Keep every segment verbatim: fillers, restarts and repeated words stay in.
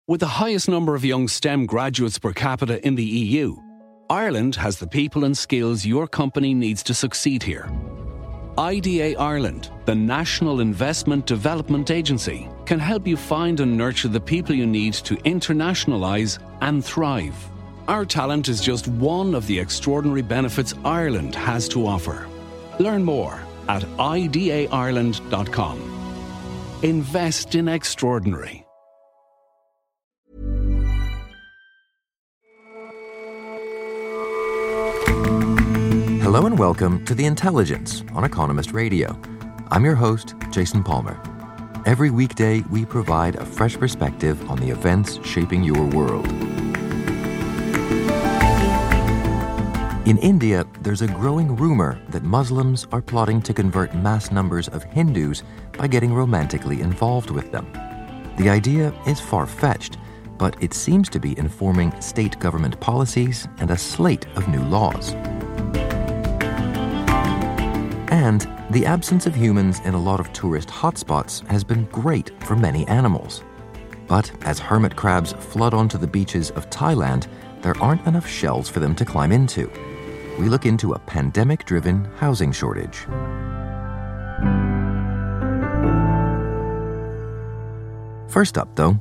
With the highest number of young STEM graduates per capita in the E U, Ireland has the people and skills your company needs to succeed here. I D A Ireland, the National Investment Development Agency, can help you find and nurture the people you need to internationalise and thrive. Our talent is just one of the extraordinary benefits Ireland has to offer. Learn more at I D A Ireland dot com. Invest in extraordinary. Hello and welcome to The Intelligence on Economist Radio. I'm your host, Jason Palmer. Every weekday, we provide a fresh perspective on the events shaping your world. In India, there's a growing rumor that Muslims are plotting to convert mass numbers of Hindus by getting romantically involved with them. The idea is far-fetched, but it seems to be informing state government policies and a slate of new laws. And the absence of humans in a lot of tourist hotspots has been great for many animals. But as hermit crabs flood onto the beaches of Thailand, there aren't enough shells for them to climb into. We look into a pandemic-driven housing shortage. First up, though,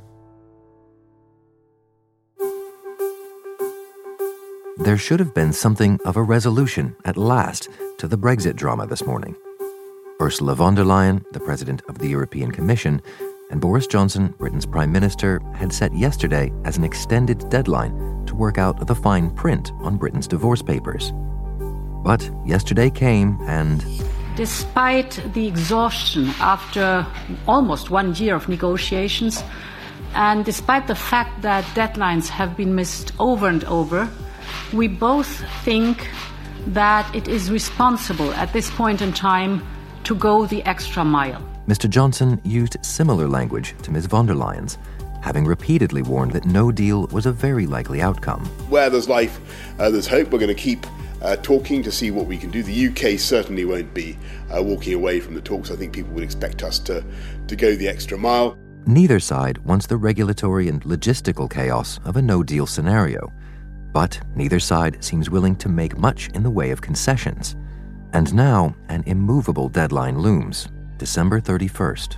there should have been something of a resolution at last to the Brexit drama this morning. Ursula von der Leyen, the President of the European Commission, and Boris Johnson, Britain's Prime Minister, had set yesterday as an extended deadline to work out the fine print on Britain's divorce papers. But yesterday came and... Despite the exhaustion after almost one year of negotiations, and despite the fact that deadlines have been missed over and over, we both think that it is responsible at this point in time to go the extra mile. Mister Johnson used similar language to Miz von der Leyen's, having repeatedly warned that no deal was a very likely outcome. Where there's life, uh, there's hope. We're going to keep uh, talking to see what we can do. The U K certainly won't be uh, walking away from the talks. I think people would expect us to, to go the extra mile. Neither side wants the regulatory and logistical chaos of a no-deal scenario. But neither side seems willing to make much in the way of concessions. And now, an immovable deadline looms, December thirty-first.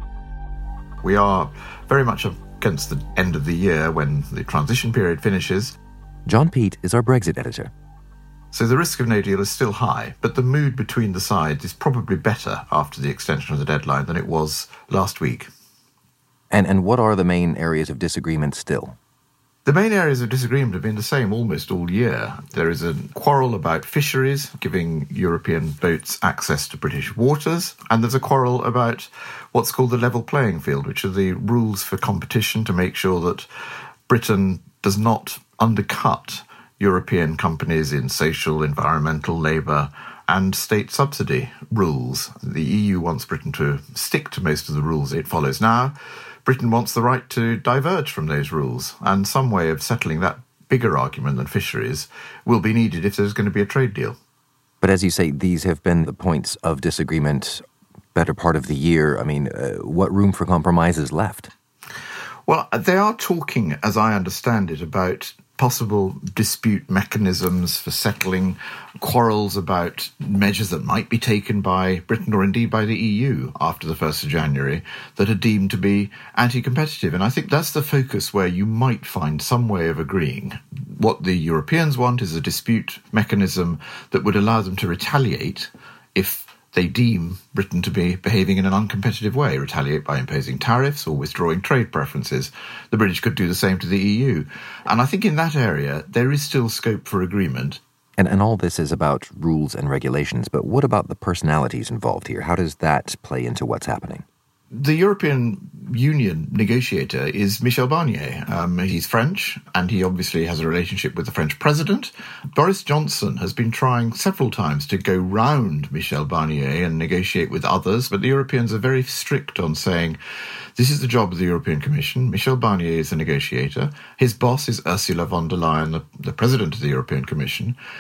We are very much against the end of the year when the transition period finishes. John Peet is our Brexit editor. So the risk of no deal is still high, but the mood between the sides is probably better after the extension of the deadline than it was last week. And, and what are the main areas of disagreement still? The main areas of disagreement have been the same almost all year. There is a quarrel about fisheries, giving European boats access to British waters, and there's a quarrel about what's called the level playing field, which are the rules for competition to make sure that Britain does not undercut European companies in social, environmental, labour and state subsidy rules. The E U wants Britain to stick to most of the rules it follows now. Britain wants the right to diverge from those rules, and some way of settling that bigger argument than fisheries will be needed if there's going to be a trade deal. But as you say, these have been the points of disagreement better part of the year. I mean, uh, what room for compromise is left? Well, they are talking, as I understand it, about possible dispute mechanisms for settling quarrels about measures that might be taken by Britain or indeed by the E U after the first of January that are deemed to be anti-competitive. And I think that's the focus where you might find some way of agreeing. What the Europeans want is a dispute mechanism that would allow them to retaliate if they deem Britain to be behaving in an uncompetitive way, retaliate by imposing tariffs or withdrawing trade preferences. The British could do the same to the E U. And I think in that area, there is still scope for agreement. And, and all this is about rules and regulations, but what about the personalities involved here? How does that play into what's happening? The European Union negotiator is Michel Barnier. Um, he's French, and he obviously has a relationship with the French president. Boris Johnson has been trying several times to go round Michel Barnier and negotiate with others, but the Europeans are very strict on saying, this is the job of the European Commission. Michel Barnier is the negotiator. His boss is Ursula von der Leyen, the, the president of the European Commission.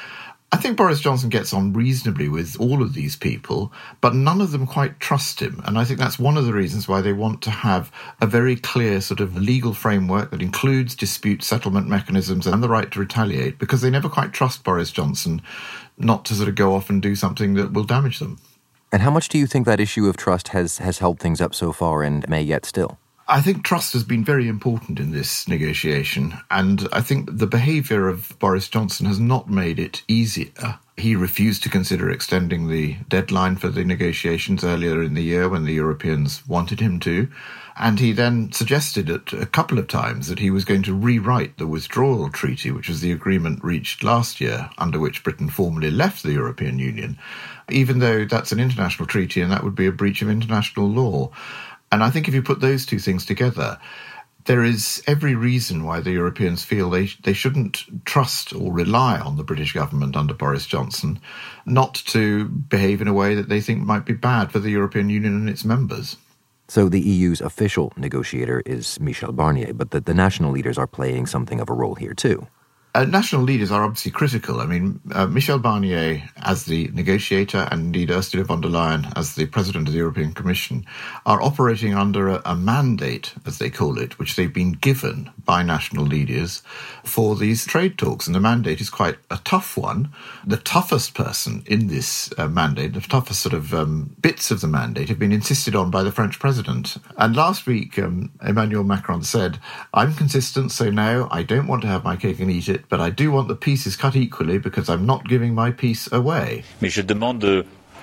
I think Boris Johnson gets on reasonably with all of these people, but none of them quite trust him. And I think that's one of the reasons why they want to have a very clear sort of legal framework that includes dispute settlement mechanisms and the right to retaliate, because they never quite trust Boris Johnson not to sort of go off and do something that will damage them. And how much do you think that issue of trust has, has held things up so far and may yet still? I think trust has been very important in this negotiation, and I think the behaviour of Boris Johnson has not made it easier. He refused to consider extending the deadline for the negotiations earlier in the year when the Europeans wanted him to, and he then suggested it a couple of times that he was going to rewrite the withdrawal treaty, which was the agreement reached last year, under which Britain formally left the European Union, even though that's an international treaty and that would be a breach of international law. And I think if you put those two things together, there is every reason why the Europeans feel they they shouldn't trust or rely on the British government under Boris Johnson not to behave in a way that they think might be bad for the European Union and its members. So the E U's official negotiator is Michel Barnier, but the, the national leaders are playing something of a role here too. Uh, national leaders are obviously critical. I mean, uh, Michel Barnier as the negotiator and indeed Ursula von der Leyen as the president of the European Commission are operating under a, a mandate, as they call it, which they've been given by national leaders for these trade talks. And the mandate is quite a tough one. The toughest person in this uh, mandate, the toughest sort of um, bits of the mandate have been insisted on by the French president. And last week, um, Emmanuel Macron said, I'm consistent, so now I don't want to have my cake and eat it, but I do want the pieces cut equally because I'm not giving my piece away. Mais je demande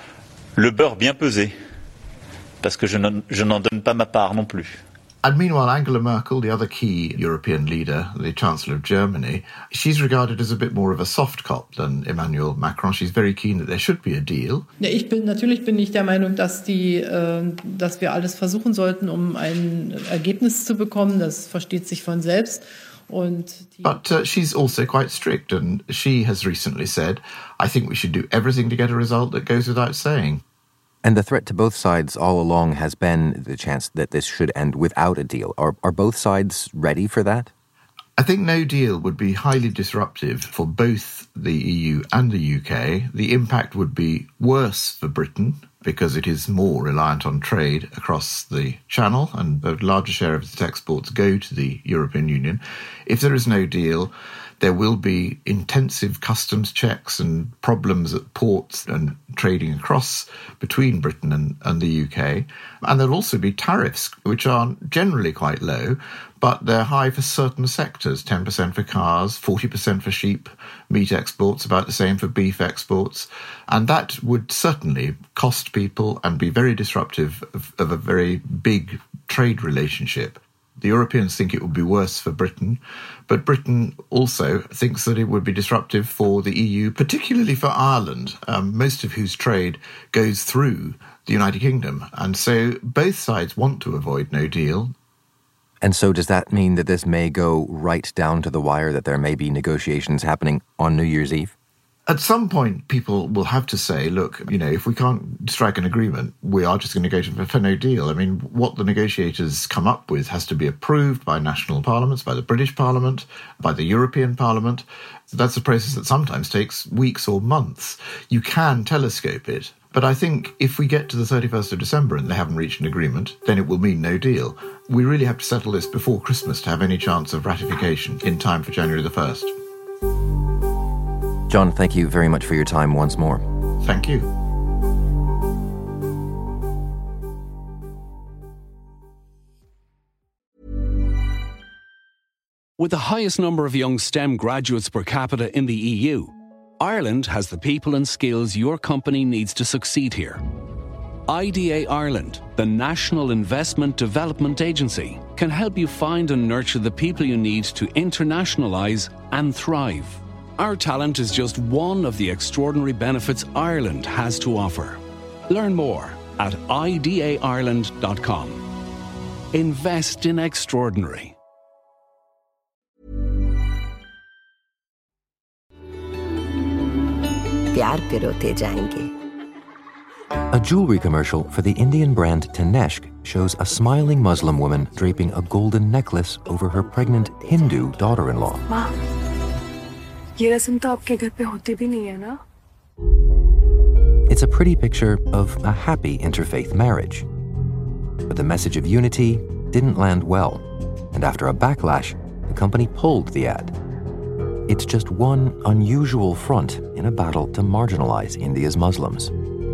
le beurre bien pesé, parce que je n'en, je n'en donne pas ma part non plus. And meanwhile, Angela Merkel, the other key European leader, the Chancellor of Germany, she's regarded as a bit more of a soft cop than Emmanuel Macron. She's very keen that there should be a deal. Ja, ich bin, natürlich bin ich der Meinung, dass, die, äh, dass wir alles versuchen sollten, um ein Ergebnis zu bekommen. Das versteht sich von selbst. But uh, she's also quite strict, and she has recently said, I think we should do everything to get a result that goes without saying. And the threat to both sides all along has been the chance that this should end without a deal. Are, are both sides ready for that? I think no deal would be highly disruptive for both the E U and the U K. The impact would be worse for Britain because it is more reliant on trade across the Channel and a larger share of its exports go to the European Union. If there is no deal, there will be intensive customs checks and problems at ports and trading across between Britain and, and the U K. And there'll also be tariffs, which are generally quite low, but they're high for certain sectors, ten percent for cars, forty percent for sheep meat exports, about the same for beef exports. And that would certainly cost people and be very disruptive of, of a very big trade relationship. The Europeans think it would be worse for Britain, but Britain also thinks that it would be disruptive for the E U, particularly for Ireland, um, most of whose trade goes through the United Kingdom. And so both sides want to avoid no deal. And so does that mean that this may go right down to the wire, that there may be negotiations happening on New Year's Eve? At some point, people will have to say, look, you know, if we can't strike an agreement, we are just going to go to for no deal. I mean, what the negotiators come up with has to be approved by national parliaments, by the British Parliament, by the European Parliament. That's a process that sometimes takes weeks or months. You can telescope it. But I think if we get to the thirty-first of December and they haven't reached an agreement, then it will mean no deal. We really have to settle this before Christmas to have any chance of ratification in time for January the first. John, thank you very much for your time once more. Thank you. With the highest number of young STEM graduates per capita in the E U, Ireland has the people and skills your company needs to succeed here. I D A Ireland, the National Investment Development Agency, can help you find and nurture the people you need to internationalise and thrive. Our talent is just one of the extraordinary benefits Ireland has to offer. Learn more at I D A Ireland dot com. Invest in extraordinary. प्यार पिरोते जाएंगे. A jewelry commercial for the Indian brand Tanishq shows a smiling Muslim woman draping a golden necklace over her pregnant Hindu daughter-in-law. Mom, ये रस्म तो आपके घर पे होती भी नहीं है ना? It's a pretty picture of a happy interfaith marriage. But the message of unity didn't land well, and after a backlash, the company pulled the ad. It's just one unusual front in a battle to marginalize India's Muslims.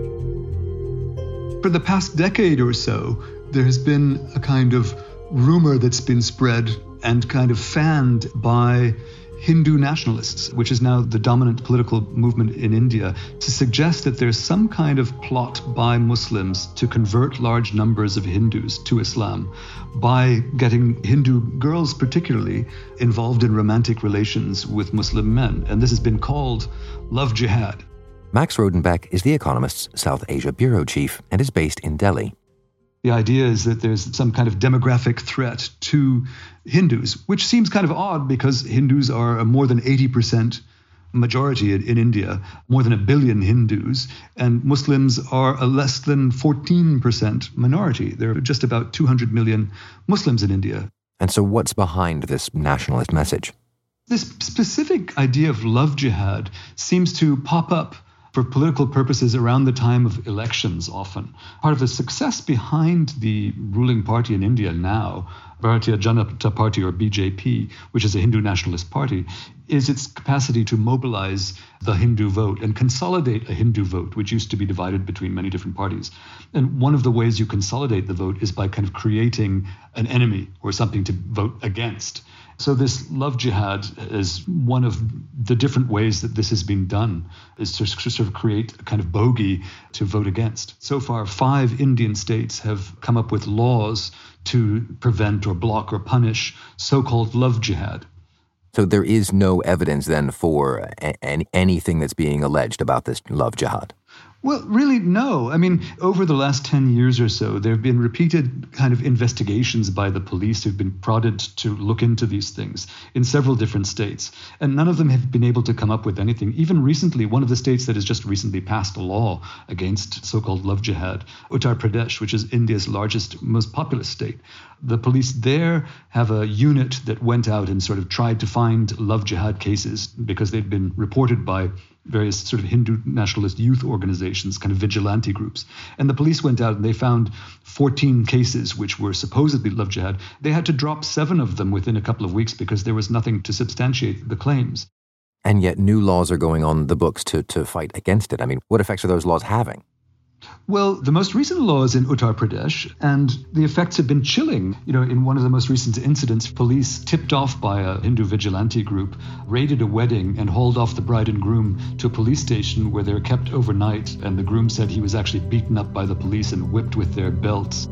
For the past decade or so, there has been a kind of rumor that's been spread and kind of fanned by Hindu nationalists, which is now the dominant political movement in India, to suggest that there's some kind of plot by Muslims to convert large numbers of Hindus to Islam by getting Hindu girls particularly involved in romantic relations with Muslim men. And this has been called love jihad. Max Rodenbeck is The Economist's South Asia bureau chief and is based in Delhi. The idea is that there's some kind of demographic threat to Hindus, which seems kind of odd because Hindus are a more than eighty percent majority in, in India, more than a billion Hindus, and Muslims are a less than fourteen percent minority. There are just about two hundred million Muslims in India. And so what's behind this nationalist message? This specific idea of love jihad seems to pop up for political purposes around the time of elections often. Part of the success behind the ruling party in India now, Bharatiya Janata Party or B J P, which is a Hindu nationalist party, is its capacity to mobilize the Hindu vote and consolidate a Hindu vote, which used to be divided between many different parties. And one of the ways you consolidate the vote is by kind of creating an enemy or something to vote against. So this love jihad is one of the different ways that this has been done, is to sort of create a kind of bogey to vote against. So far, five Indian states have come up with laws to prevent or block or punish so-called love jihad. So there is no evidence then for a- any, anything that's being alleged about this love jihad? Well, really, no. I mean, over the last ten years or so, there have been repeated kind of investigations by the police who've been prodded to look into these things in several different states. And none of them have been able to come up with anything. Even recently, one of the states that has just recently passed a law against so-called love jihad, Uttar Pradesh, which is India's largest, most populous state. The police there have a unit that went out and sort of tried to find love jihad cases because they'd been reported by various sort of Hindu nationalist youth organizations, kind of vigilante groups. And the police went out and they found fourteen cases which were supposedly love jihad. They had to drop seven of them within a couple of weeks because there was nothing to substantiate the claims. And yet new laws are going on the books to, to fight against it. I mean, what effects are those laws having? Well, the most recent law is in Uttar Pradesh, and the effects have been chilling. You know, in one of the most recent incidents, police, tipped off by a Hindu vigilante group, raided a wedding and hauled off the bride and groom to a police station where they were kept overnight, and the groom said he was actually beaten up by the police and whipped with their belts.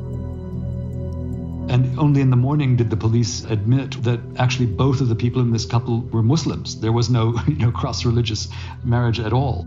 And only in the morning did the police admit that actually both of the people in this couple were Muslims. There was no, you know, cross-religious marriage at all.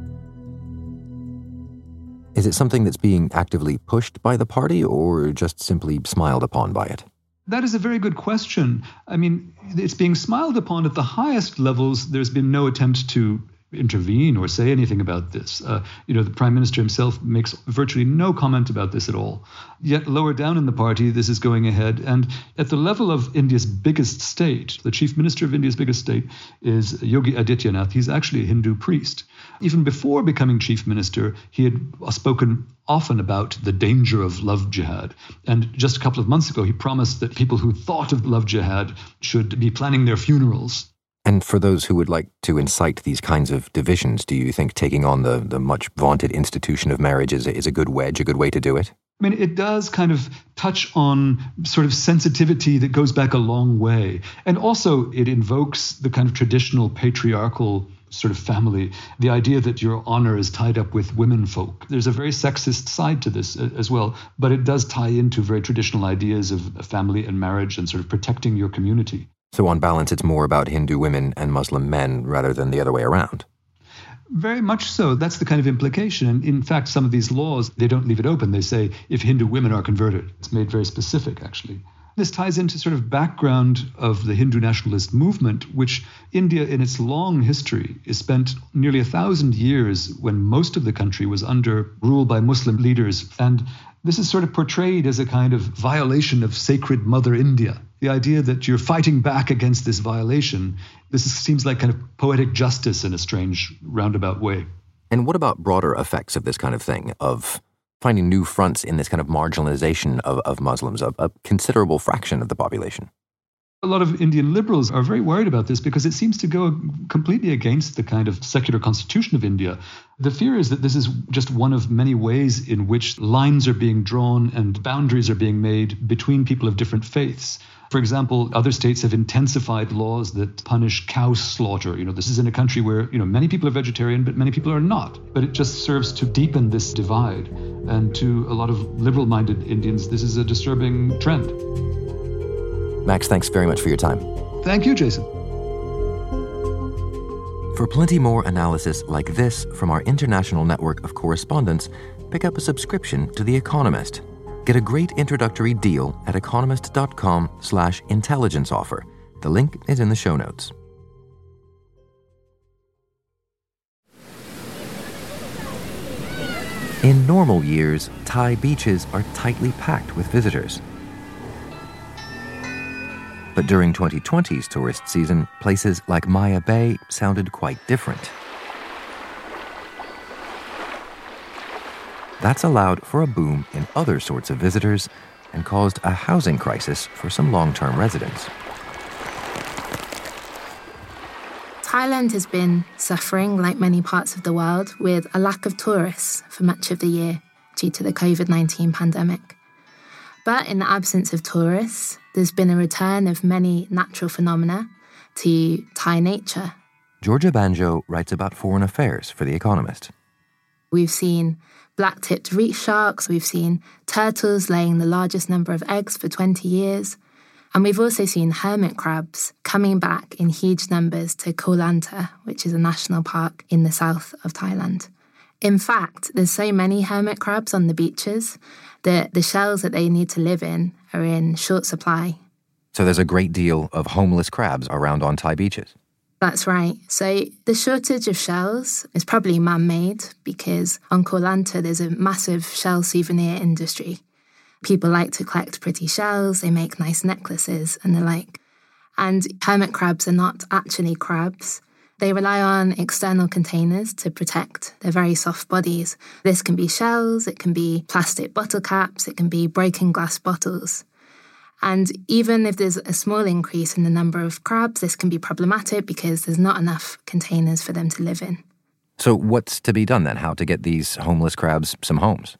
Is it something that's being actively pushed by the party or just simply smiled upon by it? That is a very good question. I mean, it's being smiled upon at the highest levels. There's been no attempt to intervene or say anything about this. Uh, you know, the Prime Minister himself makes virtually no comment about this at all. Yet lower down in the party, this is going ahead. And at the level of India's biggest state, the Chief Minister of India's biggest state is Yogi Adityanath. He's actually a Hindu priest. Even before becoming Chief Minister, he had spoken often about the danger of love jihad. And just a couple of months ago, he promised that people who thought of love jihad should be planning their funerals. And for those who would like to incite these kinds of divisions, do you think taking on the, the much vaunted institution of marriage is a, is a good wedge, a good way to do it? I mean, it does kind of touch on sort of sensitivity that goes back a long way. And also it invokes the kind of traditional patriarchal sort of family, the idea that your honor is tied up with women folk. There's a very sexist side to this as well, but it does tie into very traditional ideas of family and marriage and sort of protecting your community. So on balance, it's more about Hindu women and Muslim men rather than the other way around. Very much so. That's the kind of implication. And in fact, some of these laws, they don't leave it open. They say if Hindu women are converted. It's made very specific, actually. This ties into sort of background of the Hindu nationalist movement, which India in its long history is spent nearly a thousand years when most of the country was under rule by Muslim leaders. And this is sort of portrayed as a kind of violation of sacred Mother India. The idea that you're fighting back against this violation, this is, seems like kind of poetic justice in a strange roundabout way. And what about broader effects of this kind of thing, of finding new fronts in this kind of marginalization of, of Muslims, a, a considerable fraction of the population? A lot of Indian liberals are very worried about this because it seems to go completely against the kind of secular constitution of India. The fear is that this is just one of many ways in which lines are being drawn and boundaries are being made between people of different faiths. For example, other states have intensified laws that punish cow slaughter. You know, this is in a country where, you know, many people are vegetarian, but many people are not. But it just serves to deepen this divide. And to a lot of liberal-minded Indians, this is a disturbing trend. Max, thanks very much for your time. Thank you, Jason. For plenty more analysis like this from our international network of correspondents, pick up a subscription to The Economist. Get a great introductory deal at economist.com slash intelligence offer. The link is in the show notes. In normal years, Thai beaches are tightly packed with visitors. But during twenty twenty's tourist season, places like Maya Bay sounded quite different. That's allowed for a boom in other sorts of visitors and caused a housing crisis for some long-term residents. Thailand has been suffering, like many parts of the world, with a lack of tourists for much of the year due to the covid nineteen pandemic. But in the absence of tourists, there's been a return of many natural phenomena to Thai nature. Georgia Banjo writes about foreign affairs for The Economist. We've seen black-tipped reef sharks, we've seen turtles laying the largest number of eggs for twenty years, and we've also seen hermit crabs coming back in huge numbers to Koh Lanta, which is a national park in the south of Thailand. In fact, there's so many hermit crabs on the beaches that the shells that they need to live in are in short supply. So there's a great deal of homeless crabs around on Thai beaches. That's right. So the shortage of shells is probably man-made because on Koh Lanta there's a massive shell souvenir industry. People like to collect pretty shells, they make nice necklaces and the like. And hermit crabs are not actually crabs. They rely on external containers to protect their very soft bodies. This can be shells, it can be plastic bottle caps, it can be broken glass bottles. And even if there's a small increase in the number of crabs, this can be problematic because there's not enough containers for them to live in. So what's to be done then? How to get these homeless crabs some homes?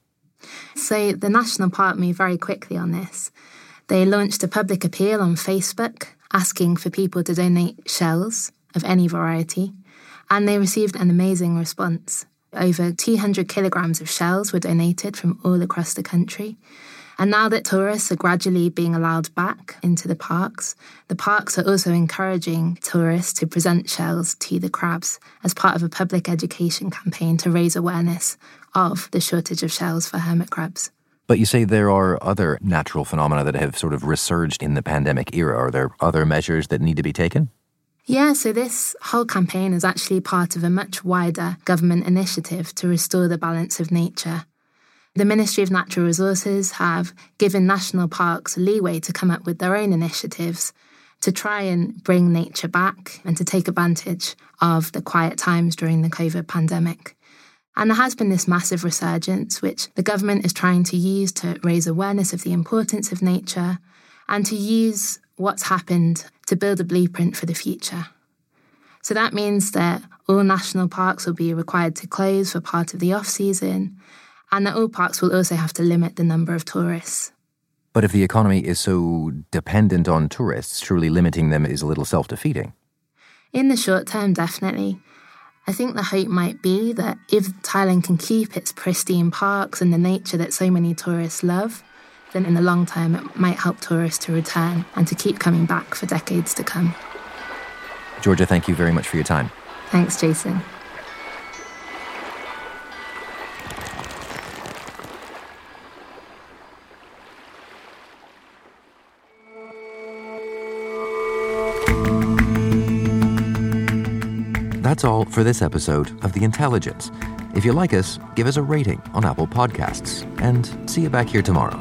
So the National Park moved very quickly on this. They launched a public appeal on Facebook asking for people to donate shells of any variety, and they received an amazing response. Over two hundred kilograms of shells were donated from all across the country. And now that tourists are gradually being allowed back into the parks, the parks are also encouraging tourists to present shells to the crabs as part of a public education campaign to raise awareness of the shortage of shells for hermit crabs. But you say there are other natural phenomena that have sort of resurged in the pandemic era. Are there other measures that need to be taken? Yeah, so this whole campaign is actually part of a much wider government initiative to restore the balance of nature. The Ministry of Natural Resources have given national parks leeway to come up with their own initiatives to try and bring nature back and to take advantage of the quiet times during the COVID pandemic. And there has been this massive resurgence, which the government is trying to use to raise awareness of the importance of nature and to use what's happened to build a blueprint for the future. So that means that all national parks will be required to close for part of the off-season, and that all parks will also have to limit the number of tourists. But if the economy is so dependent on tourists, surely limiting them is a little self-defeating. In the short term, definitely. I think the hope might be that if Thailand can keep its pristine parks and the nature that so many tourists love, then in the long term it might help tourists to return and to keep coming back for decades to come. Georgia, thank you very much for your time. Thanks, Jason. That's all for this episode of The Intelligence. If you like us, give us a rating on Apple Podcasts, and see you back here tomorrow.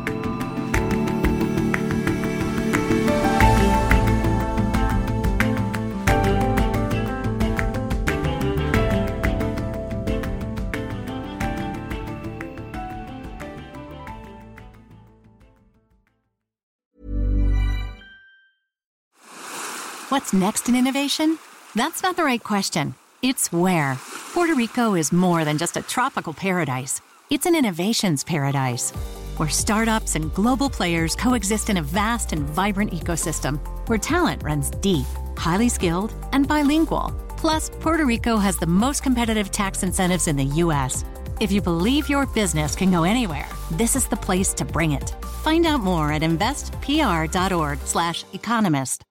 What's next in innovation? That's not the right question. It's where. Puerto Rico is more than just a tropical paradise. It's an innovations paradise, where startups and global players coexist in a vast and vibrant ecosystem, where talent runs deep, highly skilled, and bilingual. Plus, Puerto Rico has the most competitive tax incentives in the U S. If you believe your business can go anywhere, this is the place to bring it. Find out more at investpr.org slash economist.